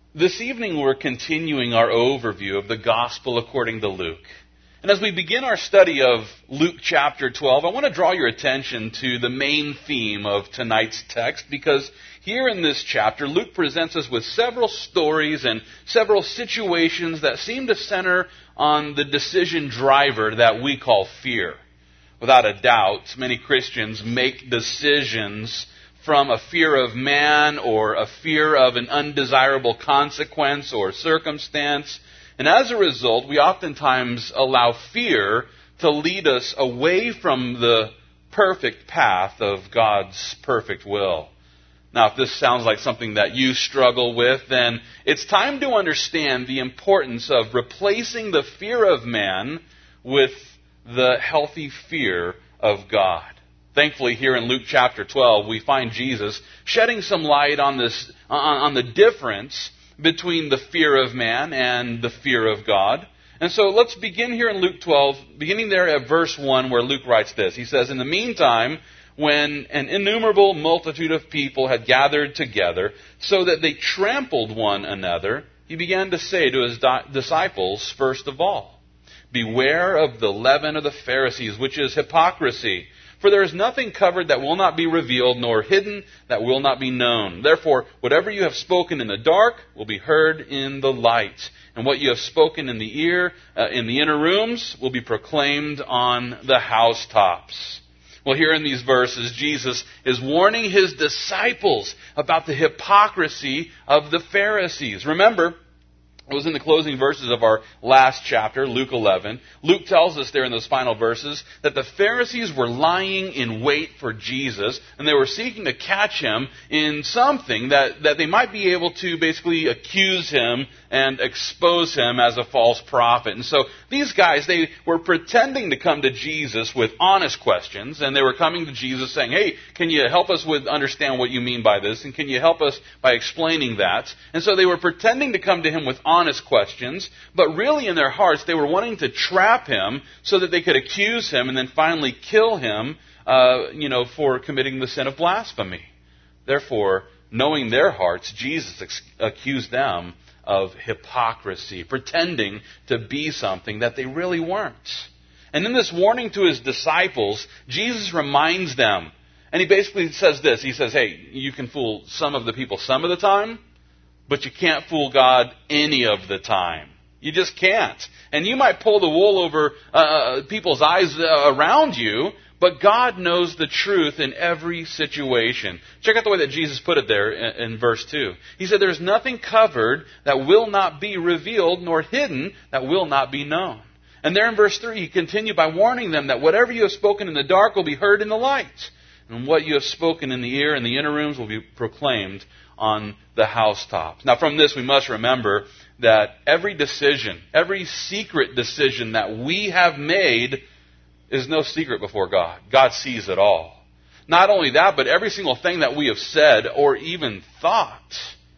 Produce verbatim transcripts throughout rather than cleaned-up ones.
This evening we're continuing our overview of the Gospel according to Luke. And as we begin our study of Luke chapter twelve, I want to draw your attention to the main theme of tonight's text, because here in this chapter, Luke presents us with several stories and several situations that seem to center on the decision driver that we call fear. Without a doubt, many Christians make decisions from a fear of man or a fear of an undesirable consequence or circumstance. And as a result, we oftentimes allow fear to lead us away from the perfect path of God's perfect will. Now, if this sounds like something that you struggle with, then it's time to understand the importance of replacing the fear of man with the healthy fear of God. Thankfully, here in Luke chapter twelve, we find Jesus shedding some light on this, on, on the difference between the fear of man and the fear of God. And so let's begin here in Luke twelve, beginning there at verse one, where Luke writes this. He says, "In the meantime, when an innumerable multitude of people had gathered together, so that they trampled one another, he began to say to his di- disciples, first of all, 'Beware of the leaven of the Pharisees, which is hypocrisy. For there is nothing covered that will not be revealed, nor hidden that will not be known. Therefore, whatever you have spoken in the dark will be heard in the light. And what you have spoken in the ear, uh, in the inner rooms, will be proclaimed on the housetops.'" Well, here in these verses, Jesus is warning his disciples about the hypocrisy of the Pharisees. Remember, it was in the closing verses of our last chapter, Luke eleven. Luke tells us there in those final verses that the Pharisees were lying in wait for Jesus, and they were seeking to catch him in something that, that they might be able to basically accuse him and expose him as a false prophet. And so these guys, they were pretending to come to Jesus with honest questions, and they were coming to Jesus saying, "Hey, can you help us with understand what you mean by this? And can you help us by explaining that?" And so they were pretending to come to him with honest questions, but really in their hearts they were wanting to trap him so that they could accuse him and then finally kill him, uh, you know, for committing the sin of blasphemy. Therefore, knowing their hearts, Jesus ex- accused them of hypocrisy, pretending to be something that they really weren't. And in this warning to his disciples, Jesus reminds them, and he basically says this, he says, hey, you can fool some of the people some of the time, but you can't fool God any of the time. You just can't. And you might pull the wool over uh, people's eyes uh, around you, but God knows the truth in every situation. Check out the way that Jesus put it there in, in verse two. He said, "There's nothing covered that will not be revealed, nor hidden that will not be known." And there in verse three, he continued by warning them that whatever you have spoken in the dark will be heard in the light. And what you have spoken in the ear and the inner rooms will be proclaimed on the housetops. Now from this we must remember that every decision, every secret decision that we have made is no secret before God. God sees it all. Not only that, but every single thing that we have said or even thought,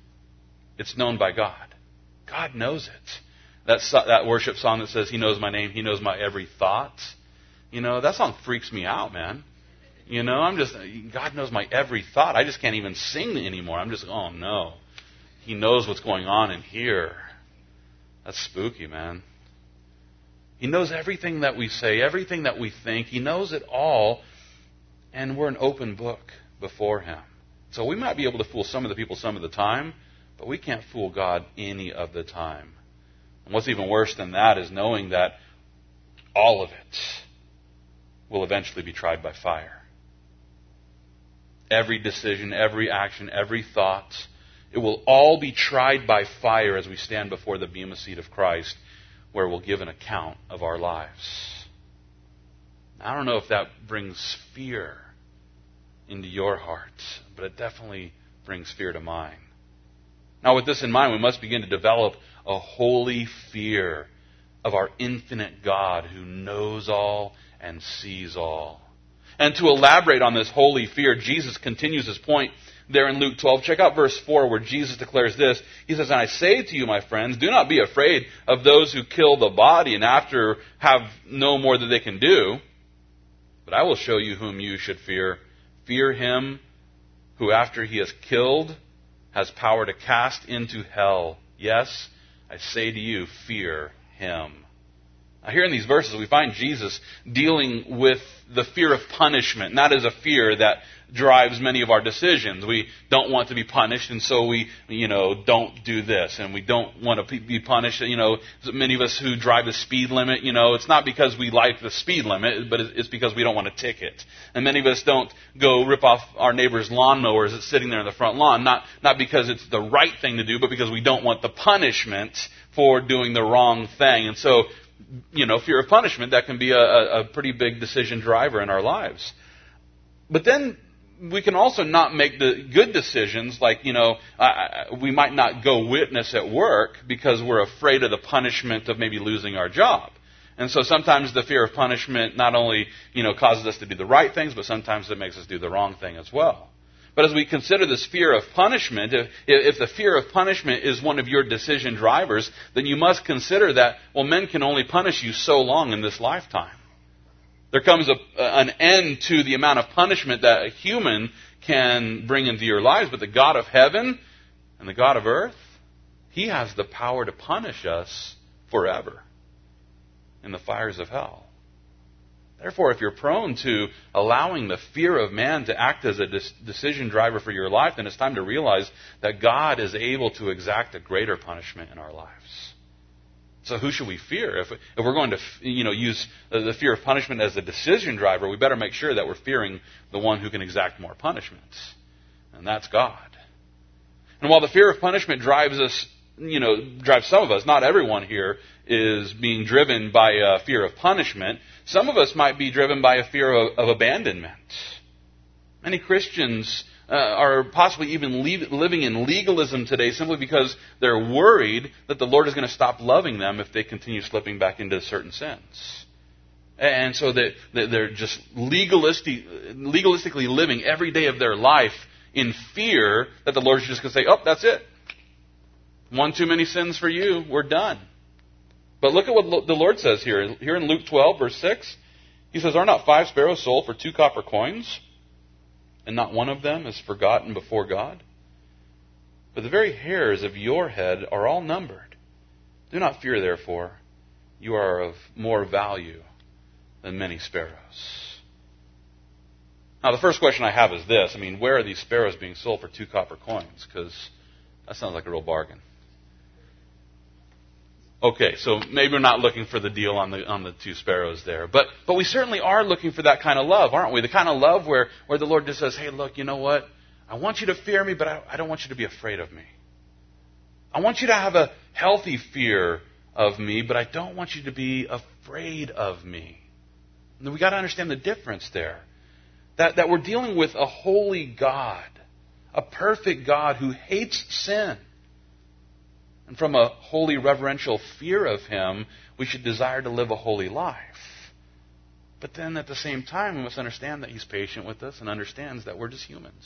it's known by God. God knows it. That, that worship song that says, "He knows my name, He knows my every thought." You know, that song freaks me out, man. You know, I'm just, God knows my every thought. I just can't even sing anymore. I'm just, oh no. He knows what's going on in here. That's spooky, man. He knows everything that we say, everything that we think. He knows it all. And we're an open book before Him. So we might be able to fool some of the people some of the time, but we can't fool God any of the time. And what's even worse than that is knowing that all of it will eventually be tried by fire. Every decision, every action, every thought, it will all be tried by fire as we stand before the bema seat of Christ, where we'll give an account of our lives. I don't know if that brings fear into your heart, but it definitely brings fear to mine. Now, with this in mind, we must begin to develop a holy fear of our infinite God who knows all and sees all. And to elaborate on this holy fear, Jesus continues his point there in Luke twelve. Check out verse four where Jesus declares this. He says, "And I say to you, my friends, do not be afraid of those who kill the body and after have no more that they can do. But I will show you whom you should fear. Fear him who after he has killed has power to cast into hell. Yes, I say to you, fear him. Now, here in these verses, we find Jesus dealing with the fear of punishment, not as a fear that drives many of our decisions. We don't want to be punished, and so we, you know, don't do this, and we don't want to be punished. You know, many of us who drive the speed limit, you know, it's not because we like the speed limit, but it's because we don't want a ticket. And many of us don't go rip off our neighbor's lawnmower as it's sitting there in the front lawn, not not because it's the right thing to do, but because we don't want the punishment for doing the wrong thing. And so, you know, fear of punishment, that can be a, a pretty big decision driver in our lives. But then we can also not make the good decisions, like, you know, uh, we might not go witness at work because we're afraid of the punishment of maybe losing our job. And so sometimes the fear of punishment not only, you know, causes us to do the right things, but sometimes it makes us do the wrong thing as well. But as we consider this fear of punishment, if, if the fear of punishment is one of your decision drivers, then you must consider that, well, men can only punish you so long in this lifetime. There comes a, an end to the amount of punishment that a human can bring into your lives, but the God of heaven and the God of earth, He has the power to punish us forever in the fires of hell. Therefore, if you're prone to allowing the fear of man to act as a decision driver for your life, then it's time to realize that God is able to exact a greater punishment in our lives. So who should we fear? If, if we're going to, you know, use the fear of punishment as a decision driver, we better make sure that we're fearing the one who can exact more punishments. And that's God. And while the fear of punishment drives us, you know, drives some of us, not everyone here is being driven by a fear of punishment. Some of us might be driven by a fear of, of abandonment. Many Christians uh, are possibly even leave, living in legalism today simply because they're worried that the Lord is going to stop loving them if they continue slipping back into certain sins. And so that they're just legalistic, legalistically living every day of their life in fear that the Lord's just going to say, oh, that's it. One too many sins for you, we're done. But look at what the Lord says here. Here in Luke twelve, verse six, He says, are not five sparrows sold for two copper coins? And not one of them is forgotten before God? But the very hairs of your head are all numbered. Do not fear, therefore. You are of more value than many sparrows. Now, the first question I have is this. I mean, where are these sparrows being sold for two copper coins? Because that sounds like a real bargain. Okay, so maybe we're not looking for the deal on the on the two sparrows there. But but we certainly are looking for that kind of love, aren't we? The kind of love where, where the Lord just says, hey, look, you know what? I want you to fear me, but I, I don't want you to be afraid of me. I want you to have a healthy fear of me, but I don't want you to be afraid of me. And we got to understand the difference there. That, that we're dealing with a holy God, a perfect God who hates sin. And from a holy reverential fear of Him, we should desire to live a holy life. But then at the same time, we must understand that He's patient with us and understands that we're just humans.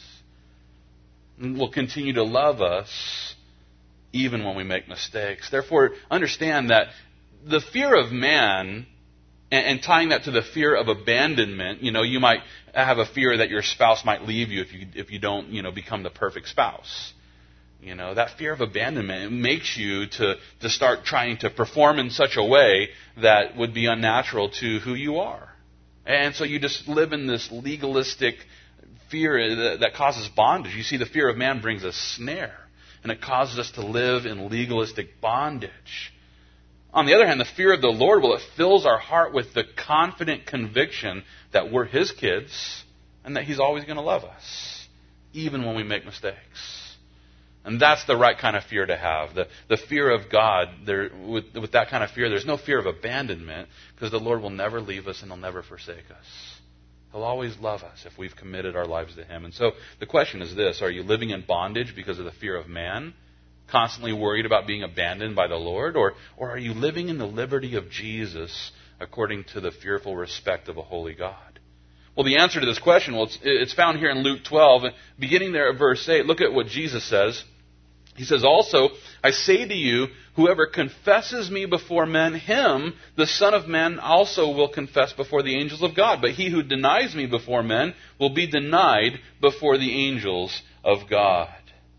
And will continue to love us even when we make mistakes. Therefore, understand that the fear of man, and, and tying that to the fear of abandonment, you know, you might have a fear that your spouse might leave you if you if you don't, you know, become the perfect spouse. You know, that fear of abandonment makes you to, to start trying to perform in such a way that would be unnatural to who you are. And so you just live in this legalistic fear that, that causes bondage. You see, the fear of man brings a snare, and it causes us to live in legalistic bondage. On the other hand, the fear of the Lord, well, it fills our heart with the confident conviction that we're His kids and that He's always going to love us, even when we make mistakes. And that's the right kind of fear to have. The, the fear of God, there, with, with that kind of fear, there's no fear of abandonment because the Lord will never leave us and He'll never forsake us. He'll always love us if we've committed our lives to Him. And so the question is this: are you living in bondage because of the fear of man, constantly worried about being abandoned by the Lord? Or, or are you living in the liberty of Jesus according to the fearful respect of a holy God? Well, the answer to this question, well, it's, it's found here in Luke twelve. Beginning there at verse eight, look at what Jesus says. He says, also, I say to you, whoever confesses me before men, him, the Son of Man, also will confess before the angels of God. But he who denies me before men will be denied before the angels of God.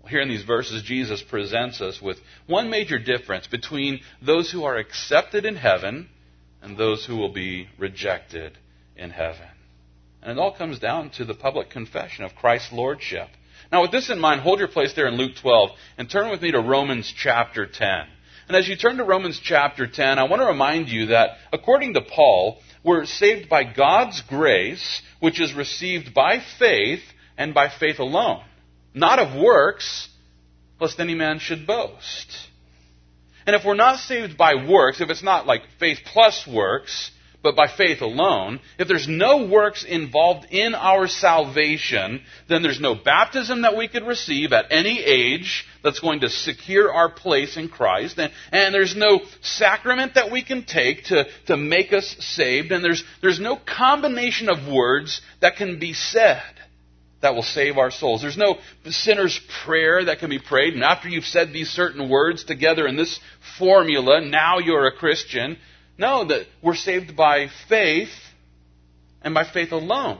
Here in these verses, Jesus presents us with one major difference between those who are accepted in heaven and those who will be rejected in heaven. And it all comes down to the public confession of Christ's lordship. Now, with this in mind, hold your place there in Luke twelve and turn with me to Romans chapter ten. And as you turn to Romans chapter ten, I want to remind you that, according to Paul, we're saved by God's grace, which is received by faith and by faith alone, not of works, lest any man should boast. And if we're not saved by works, if it's not like faith plus works, but by faith alone, if there's no works involved in our salvation, then there's no baptism that we could receive at any age that's going to secure our place in Christ. And, and there's no sacrament that we can take to, to make us saved. And there's, there's no combination of words that can be said that will save our souls. There's no sinner's prayer that can be prayed. And after you've said these certain words together in this formula, now you're a Christian. No, that we're saved by faith and by faith alone,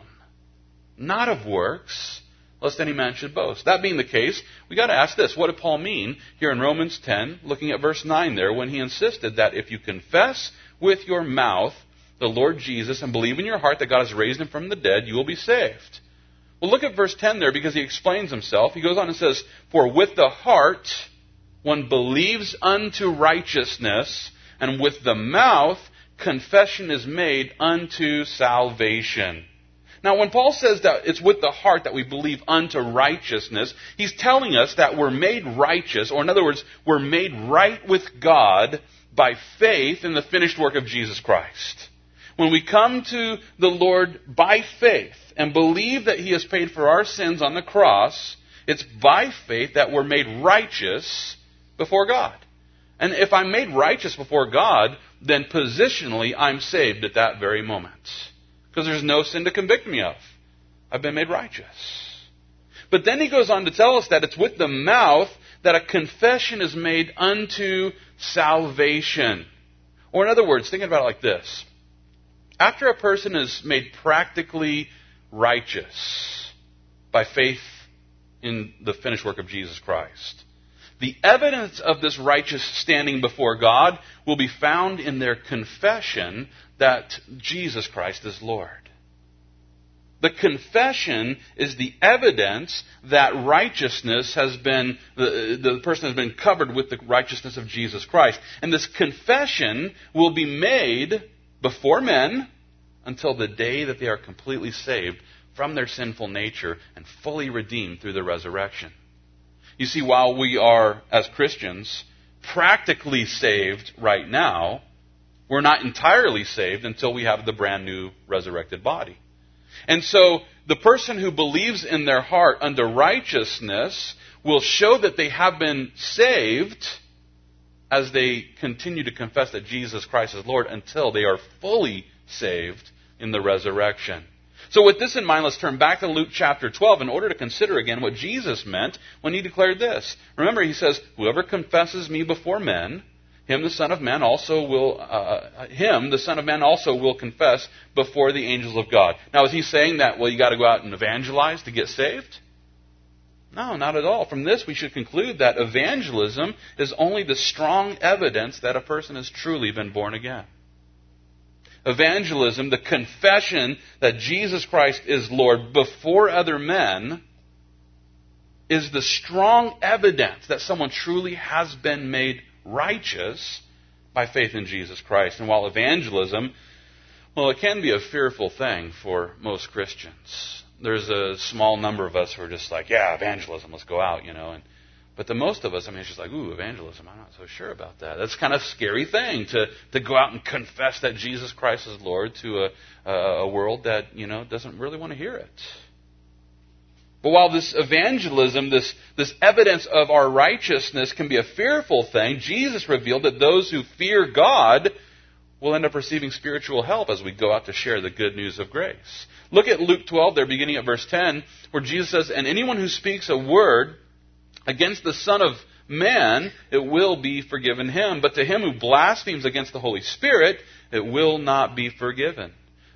not of works, lest any man should boast. That being the case, we got to ask this: what did Paul mean here in Romans ten, looking at verse nine there, when he insisted that if you confess with your mouth the Lord Jesus and believe in your heart that God has raised him from the dead, you will be saved? Well, look at verse ten there, because he explains himself. He goes on and says, "For with the heart one believes unto righteousness, and with the mouth confession is made unto salvation." Now, when Paul says that it's with the heart that we believe unto righteousness, he's telling us that we're made righteous, or in other words, we're made right with God by faith in the finished work of Jesus Christ. When we come to the Lord by faith and believe that he has paid for our sins on the cross, it's by faith that we're made righteous before God. And if I'm made righteous before God, then positionally I'm saved at that very moment. Because there's no sin to convict me of. I've been made righteous. But then he goes on to tell us that it's with the mouth that a confession is made unto salvation. Or in other words, thinking about it like this: after a person is made practically righteous by faith in the finished work of Jesus Christ, the evidence of this righteous standing before God will be found in their confession that Jesus Christ is Lord. The confession is the evidence that righteousness has been, the, the person has been covered with the righteousness of Jesus Christ. And this confession will be made before men until the day that they are completely saved from their sinful nature and fully redeemed through the resurrection. You see, while we are, as Christians, practically saved right now, we're not entirely saved until we have the brand new resurrected body. And so the person who believes in their heart unto righteousness will show that they have been saved as they continue to confess that Jesus Christ is Lord until they are fully saved in the resurrection. So with this in mind, let's turn back to Luke chapter twelve in order to consider again what Jesus meant when he declared this. Remember, he says, "Whoever confesses me before men, him the Son of Man also will uh, him the Son of Man also will confess before the angels of God." Now, is he saying that, well, you got to go out and evangelize to get saved? No, not at all. From this, we should conclude that evangelism is only the strong evidence that a person has truly been born again. Evangelism, the confession that Jesus Christ is Lord before other men, is the strong evidence that someone truly has been made righteous by faith in Jesus Christ. And while evangelism, well, it can be a fearful thing for most Christians. There's a small number of us who are just like, yeah, evangelism, let's go out, you know. And But the most of us, I mean, it's just like, ooh, evangelism, I'm not so sure about that. That's kind of a scary thing to, to go out and confess that Jesus Christ is Lord to a, a world that, you know, doesn't really want to hear it. But while this evangelism, this, this evidence of our righteousness can be a fearful thing, Jesus revealed that those who fear God will end up receiving spiritual help as we go out to share the good news of grace. Look at Luke twelve there, beginning at verse ten, where Jesus says, "And anyone who speaks a word against the Son of Man, it will be forgiven him. But to him who blasphemes against the Holy Spirit, it will not be forgiven."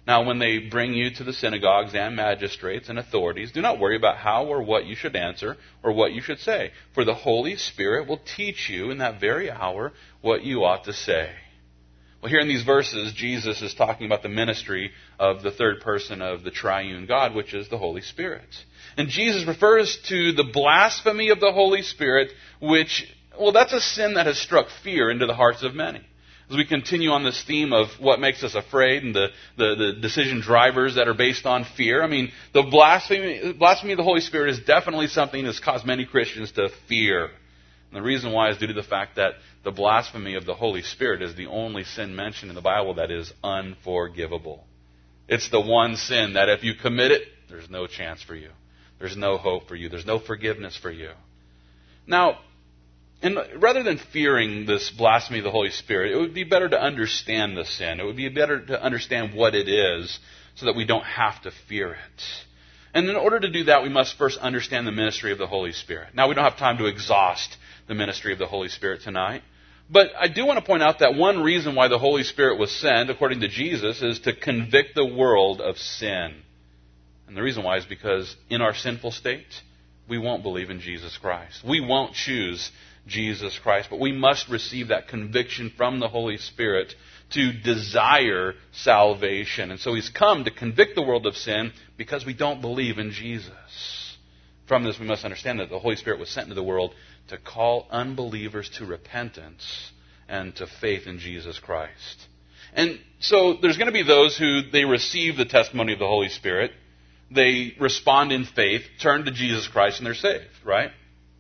Now, when they bring you to the synagogues and magistrates and authorities, do not worry about how or what you should answer or what you should say, for the Holy Spirit will teach you in that very hour what you ought to say. Well, here in these verses, Jesus is talking about the ministry of the third person of the triune God, which is the Holy Spirit. And Jesus refers to the blasphemy of the Holy Spirit, which, well, that's a sin that has struck fear into the hearts of many. As we continue on this theme of what makes us afraid and the, the, the decision drivers that are based on fear, I mean, the blasphemy, blasphemy of the Holy Spirit is definitely something that's caused many Christians to fear. And the reason why is due to the fact that the blasphemy of the Holy Spirit is the only sin mentioned in the Bible that is unforgivable. It's the one sin that if you commit it, there's no chance for you. There's no hope for you. There's no forgiveness for you. Now, and rather than fearing this blasphemy of the Holy Spirit, it would be better to understand the sin. It would be better to understand what it is so that we don't have to fear it. And in order to do that, we must first understand the ministry of the Holy Spirit. Now, we don't have time to exhaust the ministry of the Holy Spirit tonight. But I do want to point out that one reason why the Holy Spirit was sent, according to Jesus, is to convict the world of sin. And the reason why is because in our sinful state, we won't believe in Jesus Christ. We won't choose Jesus Christ, but we must receive that conviction from the Holy Spirit to desire salvation. And so He's come to convict the world of sin because we don't believe in Jesus. From this, we must understand that the Holy Spirit was sent into the world to call unbelievers to repentance and to faith in Jesus Christ. And so there's going to be those who they receive the testimony of the Holy Spirit. They respond in faith, turn to Jesus Christ, and they're saved, right?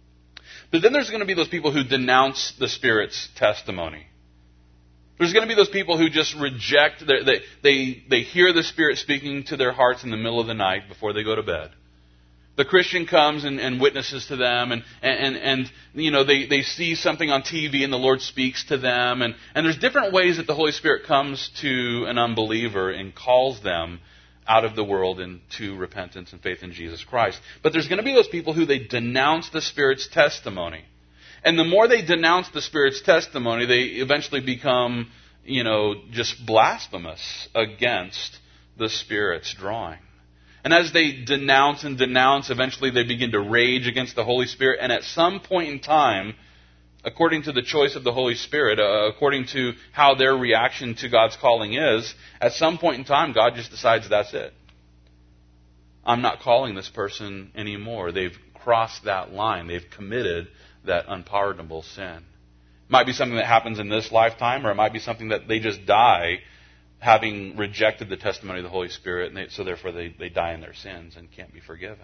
But then there's going to be those people who denounce the Spirit's testimony. There's going to be those people who just reject, they, they, they hear the Spirit speaking to their hearts in the middle of the night before they go to bed. The Christian comes and, and witnesses to them, and, and, and you know, they, they see something on T V and the Lord speaks to them. And, and there's different ways that the Holy Spirit comes to an unbeliever and calls them out of the world into repentance and faith in Jesus Christ. But there's going to be those people who they denounce the Spirit's testimony. And the more they denounce the Spirit's testimony, they eventually become, you know, just blasphemous against the Spirit's drawing. And as they denounce and denounce, eventually they begin to rage against the Holy Spirit. And at some point in time, according to the choice of the Holy Spirit, uh, according to how their reaction to God's calling is, at some point in time, God just decides that's it. I'm not calling this person anymore. They've crossed that line. They've committed that unpardonable sin. It might be something that happens in this lifetime, or it might be something that they just die having rejected the testimony of the Holy Spirit, and they, so therefore they, they die in their sins and can't be forgiven.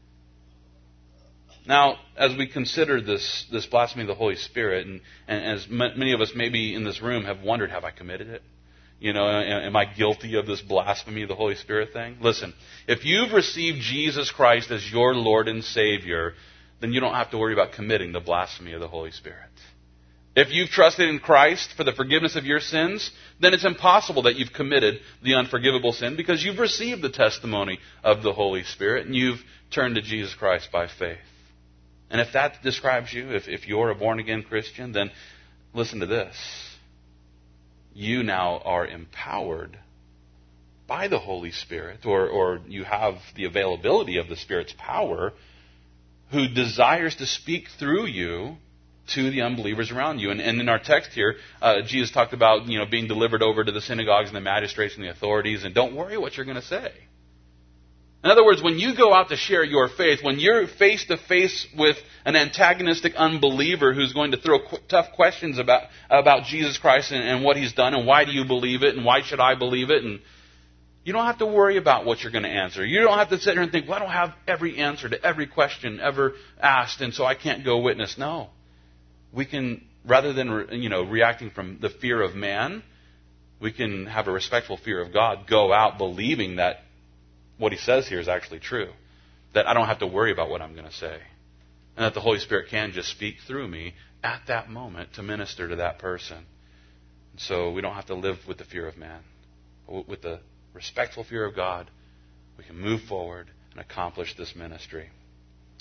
Now, as we consider this, this blasphemy of the Holy Spirit, and, and as m- many of us maybe in this room have wondered, have I committed it? You know, am I guilty of this blasphemy of the Holy Spirit thing? Listen, if you've received Jesus Christ as your Lord and Savior, then you don't have to worry about committing the blasphemy of the Holy Spirit. If you've trusted in Christ for the forgiveness of your sins, then it's impossible that you've committed the unforgivable sin because you've received the testimony of the Holy Spirit and you've turned to Jesus Christ by faith. And if that describes you, if, if you're a born-again Christian, then listen to this. You now are empowered by the Holy Spirit, or, or you have the availability of the Spirit's power, who desires to speak through you to the unbelievers around you. And, and in our text here, uh, Jesus talked about, you know, being delivered over to the synagogues and the magistrates and the authorities, and don't worry what you're going to say. In other words, when you go out to share your faith, when you're face to face with an antagonistic unbeliever who's going to throw qu- tough questions about, about Jesus Christ and, and what He's done and why do you believe it and why should I believe it, and you don't have to worry about what you're going to answer. You don't have to sit here and think, well, I don't have every answer to every question ever asked, and so I can't go witness. No. We can, rather than, you know, reacting from the fear of man, we can have a respectful fear of God, go out believing that what He says here is actually true. That I don't have to worry about what I'm going to say. And that the Holy Spirit can just speak through me at that moment to minister to that person. And so we don't have to live with the fear of man. But with the respectful fear of God, we can move forward and accomplish this ministry.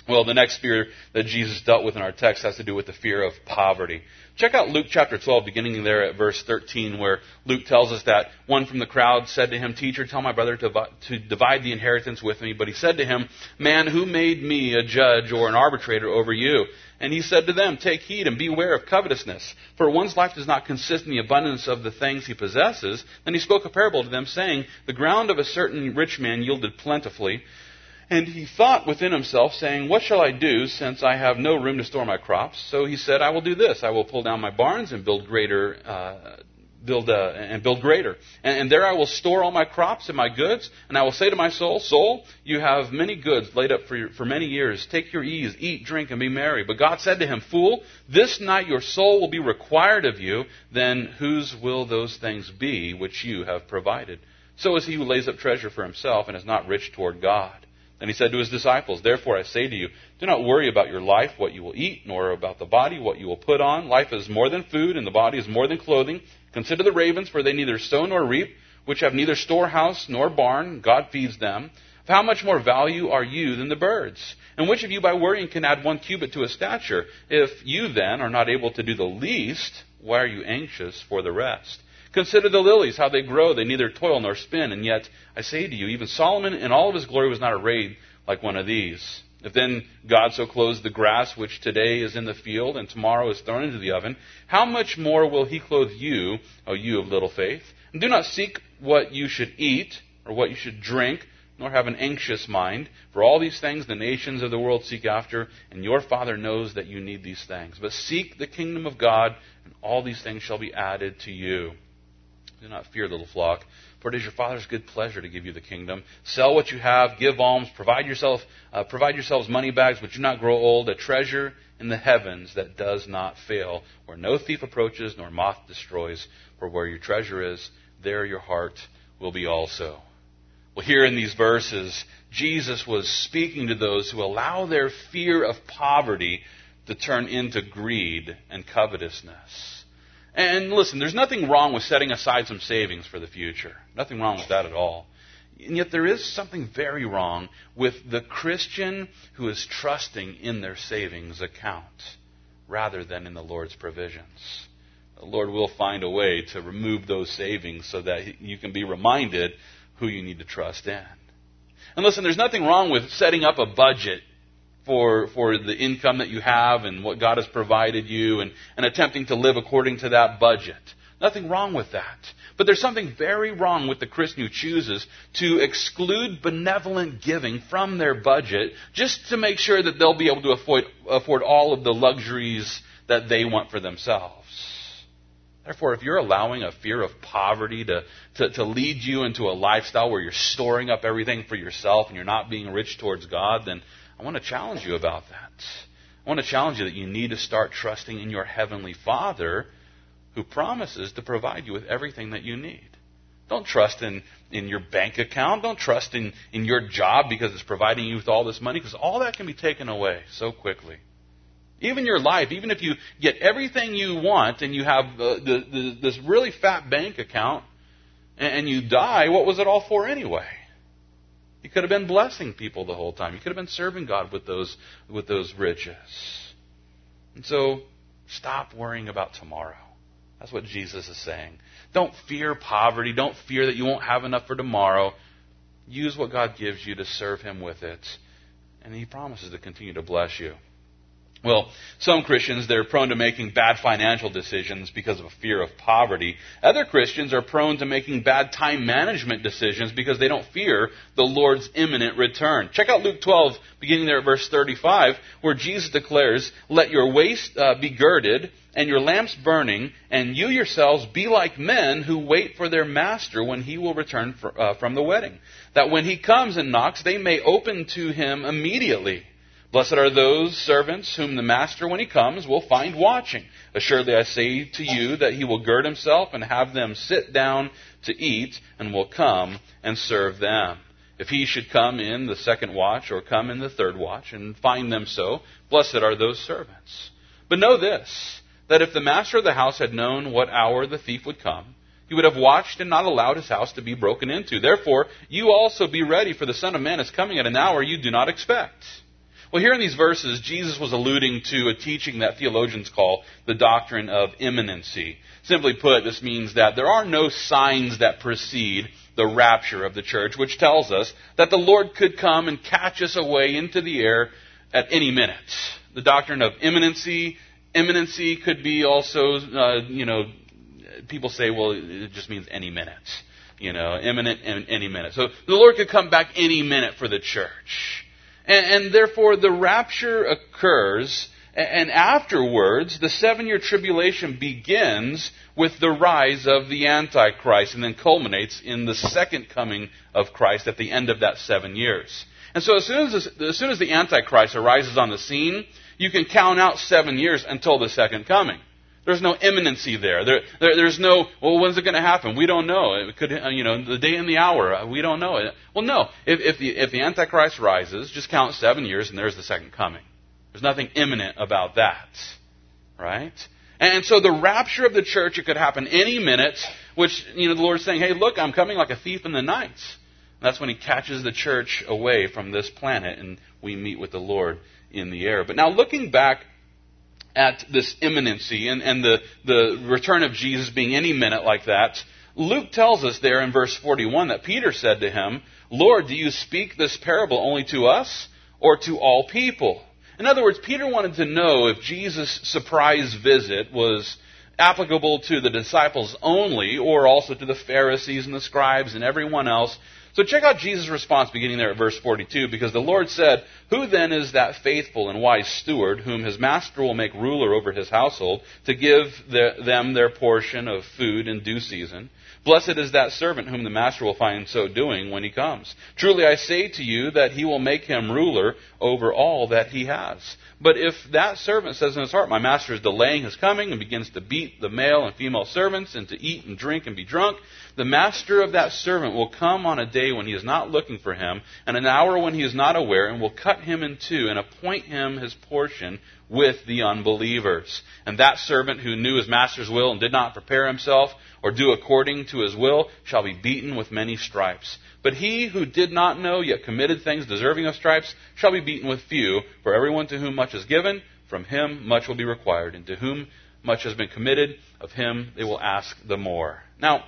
Well, the next fear that Jesus dealt with in our text has to do with the fear of poverty. Check out Luke chapter twelve, beginning there at verse thirteen, where Luke tells us that one from the crowd said to him, "Teacher, tell my brother to, to divide the inheritance with me." But he said to him, "Man, who made me a judge or an arbitrator over you?" And he said to them, "Take heed and beware of covetousness, for one's life does not consist in the abundance of the things he possesses." Then he spoke a parable to them, saying, "The ground of a certain rich man yielded plentifully. And he thought within himself, saying, What shall I do, since I have no room to store my crops? So he said, I will do this. I will pull down my barns and build greater, uh, build uh, and build greater. And, and there I will store all my crops and my goods. And I will say to my soul, Soul, you have many goods laid up for, your, for many years. Take your ease, eat, drink, and be merry. But God said to him, Fool, this night your soul will be required of you. Then whose will those things be which you have provided? So is he who lays up treasure for himself and is not rich toward God." Then he said to his disciples, "Therefore I say to you, do not worry about your life, what you will eat, nor about the body, what you will put on. Life is more than food, and the body is more than clothing. Consider the ravens, for they neither sow nor reap, which have neither storehouse nor barn. God feeds them. Of how much more value are you than the birds? And which of you by worrying can add one cubit to his stature? If you then are not able to do the least, why are you anxious for the rest? Consider the lilies, how they grow. They neither toil nor spin. And yet, I say to you, even Solomon in all of his glory was not arrayed like one of these. If then God so clothes the grass, which today is in the field and tomorrow is thrown into the oven, how much more will he clothe you, O you of little faith? And do not seek what you should eat or what you should drink, nor have an anxious mind. For all these things the nations of the world seek after, and your Father knows that you need these things. But seek the kingdom of God, and all these things shall be added to you. Do not fear, little flock, for it is your Father's good pleasure to give you the kingdom. Sell what you have, give alms, provide yourself, uh, provide yourselves money bags which do not grow old, a treasure in the heavens that does not fail, where no thief approaches nor moth destroys. For where your treasure is, there your heart will be also. Well, here in these verses, Jesus was speaking to those who allow their fear of poverty to turn into greed and covetousness. And listen, there's nothing wrong with setting aside some savings for the future. Nothing wrong with that at all. And yet there is something very wrong with the Christian who is trusting in their savings account rather than in the Lord's provisions. The Lord will find a way to remove those savings so that you can be reminded who you need to trust in. And listen, there's nothing wrong with setting up a budget for for the income that you have and what God has provided you and, and attempting to live according to that budget. Nothing wrong with that. But there's something very wrong with the Christian who chooses to exclude benevolent giving from their budget just to make sure that they'll be able to afford, afford all of the luxuries that they want for themselves. Therefore, if you're allowing a fear of poverty to, to, to lead you into a lifestyle where you're storing up everything for yourself and you're not being rich towards God, then I want to challenge you about that. I want to challenge you that you need to start trusting in your Heavenly Father who promises to provide you with everything that you need. Don't trust in, in your bank account. Don't trust in, in your job because it's providing you with all this money, because all that can be taken away so quickly. Even your life, even if you get everything you want and you have uh, the, the, this really fat bank account and, and you die, what was it all for anyway? You could have been blessing people the whole time. You could have been serving God with those with those riches. And so, stop worrying about tomorrow. That's what Jesus is saying. Don't fear poverty. Don't fear that you won't have enough for tomorrow. Use what God gives you to serve Him with it. And He promises to continue to bless you. Well, some Christians, they're prone to making bad financial decisions because of a fear of poverty. Other Christians are prone to making bad time management decisions because they don't fear the Lord's imminent return. Check out Luke twelve, beginning there at verse thirty-five, where Jesus declares, "Let your waist uh, be girded and your lamps burning, and you yourselves be like men who wait for their master when he will return for, uh, from the wedding, that when he comes and knocks, they may open to him immediately. Blessed are those servants whom the master, when he comes, will find watching. Assuredly, I say to you that he will gird himself and have them sit down to eat, and will come and serve them. If he should come in the second watch or come in the third watch and find them so, blessed are those servants. But know this, that if the master of the house had known what hour the thief would come, he would have watched and not allowed his house to be broken into. Therefore, you also be ready, for the Son of Man is coming at an hour you do not expect." Well, here in these verses, Jesus was alluding to a teaching that theologians call the doctrine of imminency. Simply put, this means that there are no signs that precede the rapture of the church, which tells us that the Lord could come and catch us away into the air at any minute. The doctrine of imminency, imminency could be also, uh, you know, people say, well, it just means any minute. You know, imminent and any minute. So the Lord could come back any minute for the church. And, and therefore, the rapture occurs, and afterwards, the seven-year tribulation begins with the rise of the Antichrist, and then culminates in the second coming of Christ at the end of that seven years. And so as soon as, this, as soon as the Antichrist arises on the scene, you can count out seven years until the second coming. There's no imminency there. There, there. There's no, well, when's it going to happen? We don't know. It could, you know, the day and the hour. We don't know. Well, no. If, if the if the Antichrist rises, just count seven years, and there's the second coming. There's nothing imminent about that, right? And so the rapture of the church, it could happen any minute. Which, you know, the Lord's saying, "Hey, look, I'm coming like a thief in the night." And that's when He catches the church away from this planet, and we meet with the Lord in the air. But now, looking back at this imminency and, and the, the return of Jesus being any minute like that, Luke tells us there in verse forty-one that Peter said to Him, "Lord, do you speak this parable only to us or to all people?" In other words, Peter wanted to know if Jesus' surprise visit was applicable to the disciples only or also to the Pharisees and the scribes and everyone else. So check out Jesus' response beginning there at verse forty-two, because the Lord said, "Who then is that faithful and wise steward whom his master will make ruler over his household to give the, them their portion of food in due season? Blessed is that servant whom the master will find so doing when he comes. Truly I say to you that he will make him ruler over all that he has. But if that servant says in his heart, 'My master is delaying his coming,' and begins to beat the male and female servants and to eat and drink and be drunk, the master of that servant will come on a day when he is not looking for him, and an hour when he is not aware, and will cut him in two and appoint him his portion with the unbelievers. And that servant who knew his master's will and did not prepare himself or do according to his will shall be beaten with many stripes. But he who did not know yet committed things deserving of stripes shall be beaten with few. For everyone to whom much is given, from him much will be required. And to whom much has been committed, of him they will ask the more." Now,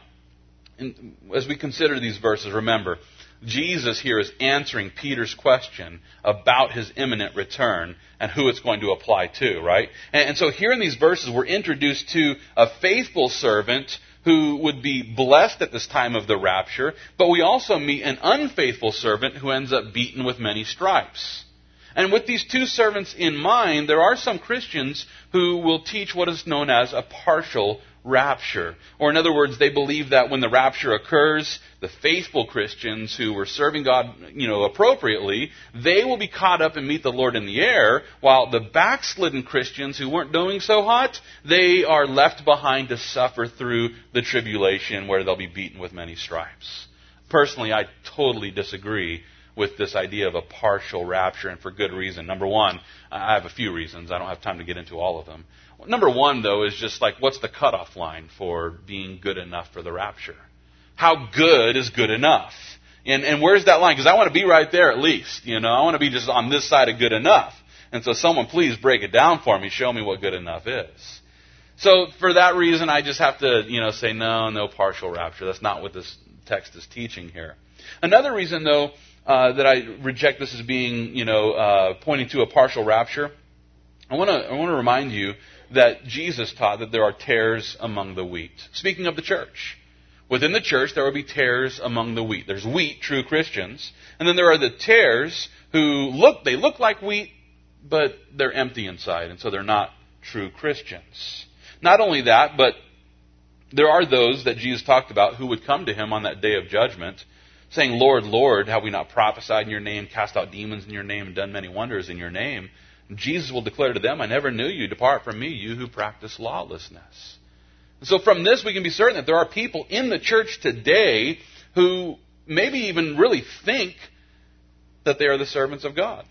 in, as we consider these verses, remember, Jesus here is answering Peter's question about his imminent return and who it's going to apply to, right? And, and so here in these verses, we're introduced to a faithful servant who would be blessed at this time of the rapture, but we also meet an unfaithful servant who ends up beaten with many stripes. And with these two servants in mind, there are some Christians who will teach what is known as a partial rapture. Or in other words, they believe that when the rapture occurs, the faithful Christians who were serving God, you know, appropriately, they will be caught up and meet the Lord in the air, while the backslidden Christians who weren't doing so hot, they are left behind to suffer through the tribulation where they'll be beaten with many stripes. Personally, I totally disagree with this idea of a partial rapture, and for good reason. Number one, I have a few reasons. I don't have time to get into all of them. Number one, though, is just like, what's the cutoff line for being good enough for the rapture? How good is good enough? And, and where's that line? Because I want to be right there at least. You know, I want to be just on this side of good enough. And so someone please break it down for me. Show me what good enough is. So for that reason, I just have to, you know, say no, no partial rapture. That's not what this text is teaching here. Another reason, though, uh, that I reject this as being, you know, uh, pointing to a partial rapture, I want to I want to remind you that Jesus taught that there are tares among the wheat. Speaking of the church. Within the church, there will be tares among the wheat. There's wheat, true Christians. And then there are the tares who look, they look like wheat, but they're empty inside. And so they're not true Christians. Not only that, but there are those that Jesus talked about who would come to Him on that day of judgment, saying, "Lord, Lord, have we not prophesied in your name, cast out demons in your name, and done many wonders in your name?" And Jesus will declare to them, "I never knew you. Depart from me, you who practice lawlessness." And so from this, we can be certain that there are people in the church today who maybe even really think that they are the servants of God.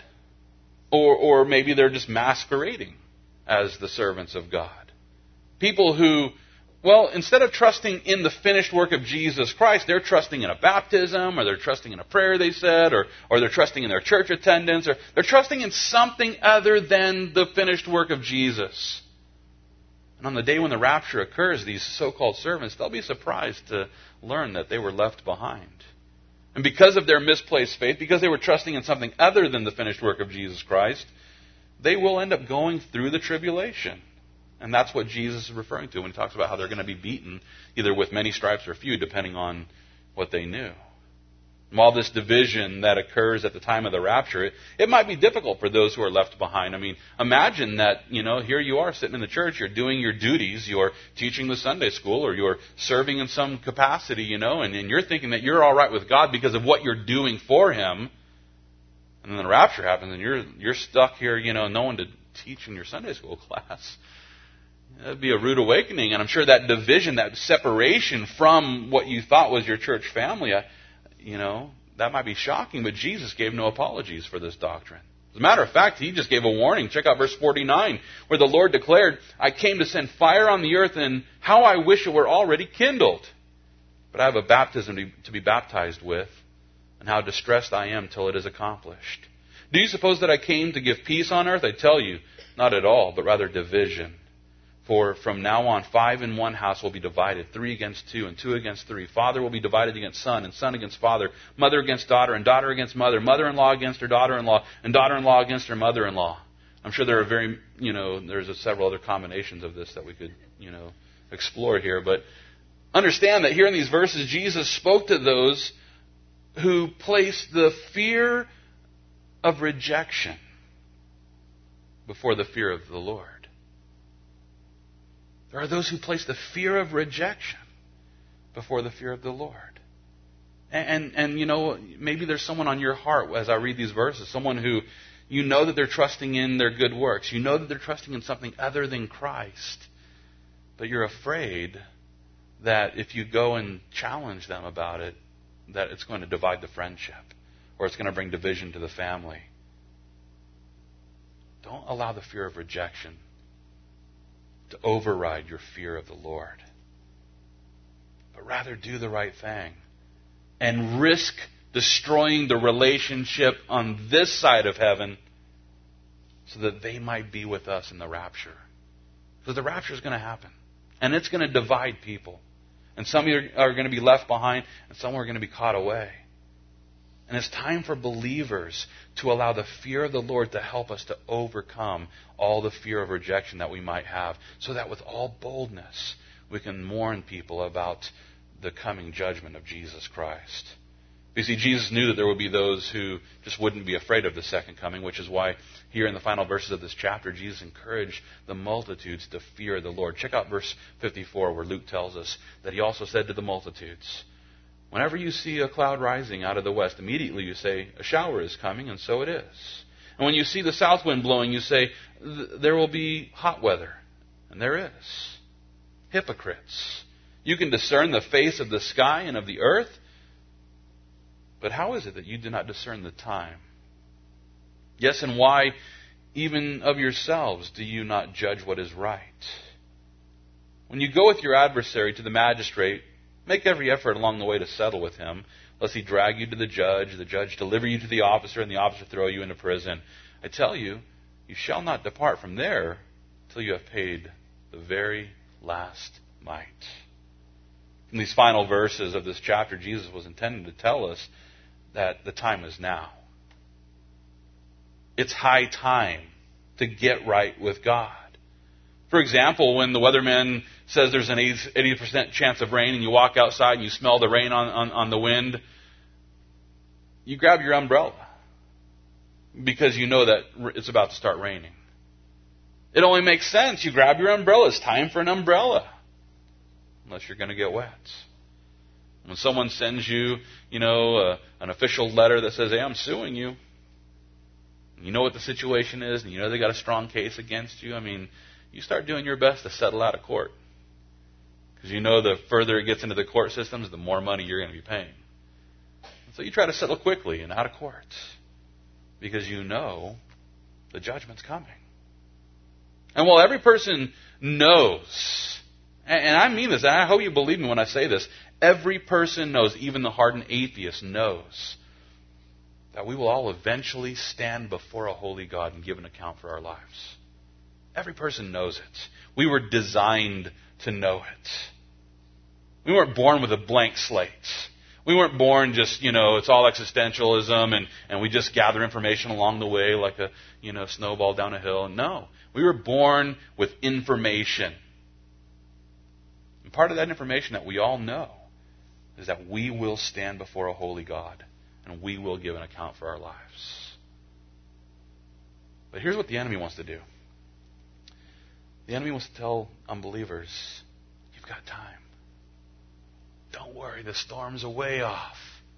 Or, or maybe they're just masquerading as the servants of God. People who Well, instead of trusting in the finished work of Jesus Christ, they're trusting in a baptism, or they're trusting in a prayer they said, or, or they're trusting in their church attendance, or they're trusting in something other than the finished work of Jesus. And on the day when the rapture occurs, these so-called servants, they'll be surprised to learn that they were left behind. And because of their misplaced faith, because they were trusting in something other than the finished work of Jesus Christ, they will end up going through the tribulation. And that's what Jesus is referring to when he talks about how they're going to be beaten, either with many stripes or few, depending on what they knew. And while this division that occurs at the time of the rapture, it, it might be difficult for those who are left behind. I mean, imagine that, you know, here you are sitting in the church, you're doing your duties, you're teaching the Sunday school, or you're serving in some capacity, you know, and, and you're thinking that you're all right with God because of what you're doing for Him. And then the rapture happens and you're you're stuck here, you know, no one to teach in your Sunday school class. That would be a rude awakening, and I'm sure that division, that separation from what you thought was your church family, you know, that might be shocking, but Jesus gave no apologies for this doctrine. As a matter of fact, He just gave a warning. Check out verse forty-nine, where the Lord declared, I came to send fire on the earth, and how I wish it were already kindled. But I have a baptism to be baptized with, and how distressed I am till it is accomplished. Do you suppose that I came to give peace on earth? I tell you, not at all, but rather division. For from now on, five in one house will be divided, three against two, and two against three. Father will be divided against son, and son against father, mother against daughter, and daughter against mother, mother-in-law against her daughter-in-law, and daughter-in-law against her mother-in-law. I'm sure there are very, you know, there's a several other combinations of this that we could, you know, explore here. But understand that here in these verses, Jesus spoke to those who placed the fear of rejection before the fear of the Lord. There are those who place the fear of rejection before the fear of the Lord. And, and, and, you know, maybe there's someone on your heart as I read these verses, someone who you know that they're trusting in their good works. You know that they're trusting in something other than Christ. But you're afraid that if you go and challenge them about it, that it's going to divide the friendship, or it's going to bring division to the family. Don't allow the fear of rejection to override your fear of the Lord. But rather do the right thing and risk destroying the relationship on this side of heaven so that they might be with us in the rapture. Because the rapture is going to happen. And it's going to divide people. And some are going to be left behind, and some are going to be caught away. And it's time for believers to allow the fear of the Lord to help us to overcome all the fear of rejection that we might have, so that with all boldness we can warn people about the coming judgment of Jesus Christ. You see, Jesus knew that there would be those who just wouldn't be afraid of the second coming, which is why here in the final verses of this chapter, Jesus encouraged the multitudes to fear the Lord. Check out verse fifty-four, where Luke tells us that He also said to the multitudes, whenever you see a cloud rising out of the west, immediately you say, a shower is coming, and so it is. And when you see the south wind blowing, you say, there will be hot weather. And there is. Hypocrites. You can discern the face of the sky and of the earth, but how is it that you do not discern the time? Yes, and why, even of yourselves, do you not judge what is right? When you go with your adversary to the magistrate, make every effort along the way to settle with him, lest he drag you to the judge, the judge deliver you to the officer, and the officer throw you into prison. I tell you, you shall not depart from there till you have paid the very last mite. In these final verses of this chapter, Jesus was intending to tell us that the time is now. It's high time to get right with God. For example, when the weatherman says there's an eighty percent chance of rain and you walk outside and you smell the rain on, on, on the wind, you grab your umbrella because you know that it's about to start raining. It only makes sense. You grab your umbrella. It's time for an umbrella. Unless you're going to get wet. When someone sends you, you know, uh, an official letter that says, hey, I'm suing you, and you know what the situation is, and you know they got a strong case against you, I mean, you start doing your best to settle out of court. Because you know the further it gets into the court systems, the more money you're going to be paying. And so you try to settle quickly and out of court. Because you know the judgment's coming. And while every person knows And, and I mean this, and I hope you believe me when I say this. Every person knows, even the hardened atheist knows, that we will all eventually stand before a holy God and give an account for our lives. Every person knows it. We were designed to know it. We weren't born with a blank slate. We weren't born just, you know, it's all existentialism and, and we just gather information along the way like a, you know, snowball down a hill. No. We were born with information. And part of that information that we all know is that we will stand before a holy God and we will give an account for our lives. But here's what the enemy wants to do. The enemy wants to tell unbelievers, you've got time. Don't worry, the storm's a way off.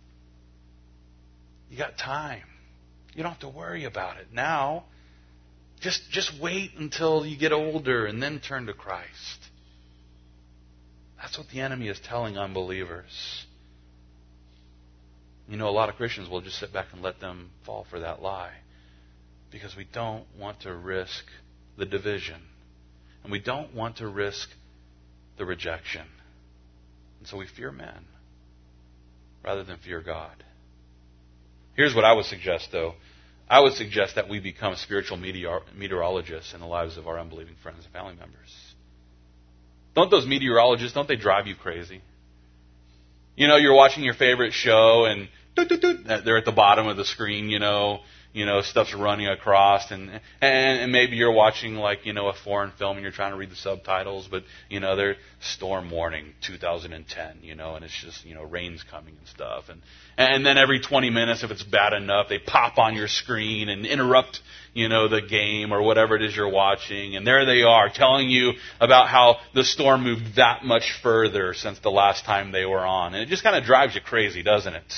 You got time. You don't have to worry about it now. Just, just wait until you get older and then turn to Christ. That's what the enemy is telling unbelievers. You know, a lot of Christians will just sit back and let them fall for that lie because we don't want to risk the division. And we don't want to risk the rejection. And so we fear men rather than fear God. Here's what I would suggest, though. I would suggest that we become spiritual meteor- meteorologists in the lives of our unbelieving friends and family members. Don't those meteorologists, don't they drive you crazy? You know, you're watching your favorite show and doot, doot, doot, they're at the bottom of the screen, you know, you know, stuff's running across and, and and maybe you're watching like, you know, a foreign film and you're trying to read the subtitles, but, you know, they're storm warning two thousand ten, you know, and it's just, you know, rain's coming and stuff. And and then every twenty minutes, if it's bad enough, they pop on your screen and interrupt, you know, the game or whatever it is you're watching. And there they are telling you about how the storm moved that much further since the last time they were on. And it just kind of drives you crazy, doesn't it?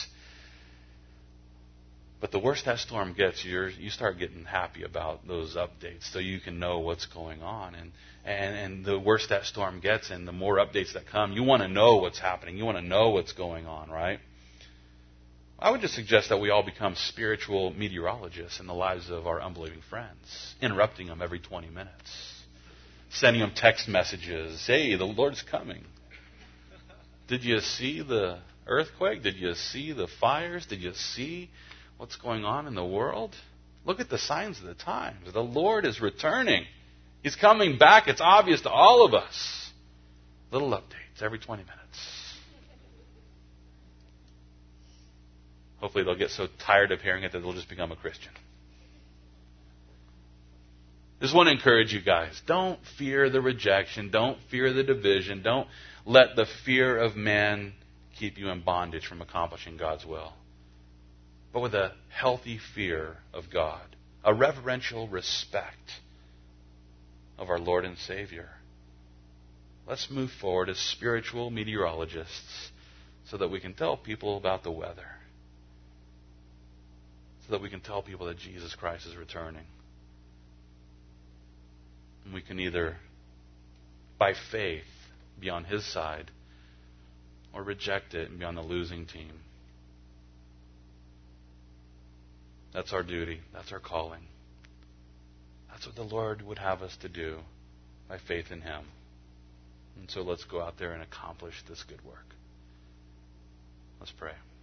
But the worse that storm gets, you're, you start getting happy about those updates so you can know what's going on. And, and, and the worse that storm gets and the more updates that come, you want to know what's happening. You want to know what's going on, right? I would just suggest that we all become spiritual meteorologists in the lives of our unbelieving friends, interrupting them every twenty minutes, sending them text messages. Hey, the Lord's coming. Did you see the earthquake? Did you see the fires? Did you see what's going on in the world? Look at the signs of the times. The Lord is returning. He's coming back. It's obvious to all of us. Little updates every twenty minutes. Hopefully they'll get so tired of hearing it that they'll just become a Christian. Just want to encourage you guys. Don't fear the rejection. Don't fear the division. Don't let the fear of man keep you in bondage from accomplishing God's will. But with a healthy fear of God, a reverential respect of our Lord and Savior. Let's move forward as spiritual meteorologists so that we can tell people about the weather, so that we can tell people that Jesus Christ is returning. And we can either, by faith, be on His side or reject it and be on the losing team. That's our duty. That's our calling. That's what the Lord would have us to do by faith in Him. And so let's go out there and accomplish this good work. Let's pray.